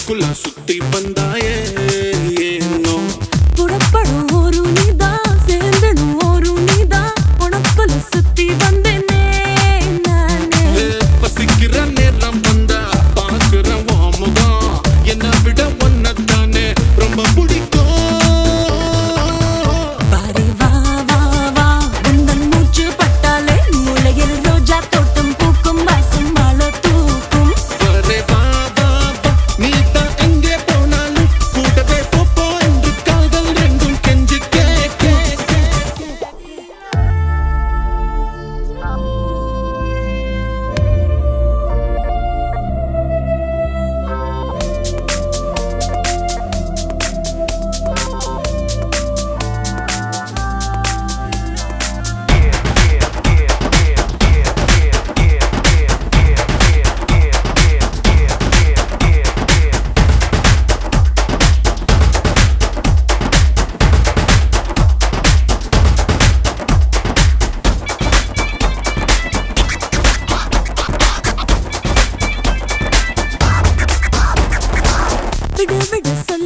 ஊருக்குள்ள சுத்தி வந்தாயே ஏனோ புறப்படும் ஒரு நீதான் சேர்ந்துடும் ஒரு நீதான் உனக்குள்ள சுத்தி வந்தேனே நானே பசிக்கிற நேரம் வந்தா பாக்குற முகம் என்ன விட ஒன்னதானே ரொம்ப பிடிக்கும் பாரி வா வா வா உந்தன் மூச்சு பட்டாலே முளையில் ரோஜா தோட்டம் பூக்கும் வாசம் மாலை தூக்கும் வரே வா வா வா நீதான் எங்கே போனாலும் கூடவே போப்போ என்று காதல் ரெண்டும் கெஞ்சி கேட்க விடு விடு சொல்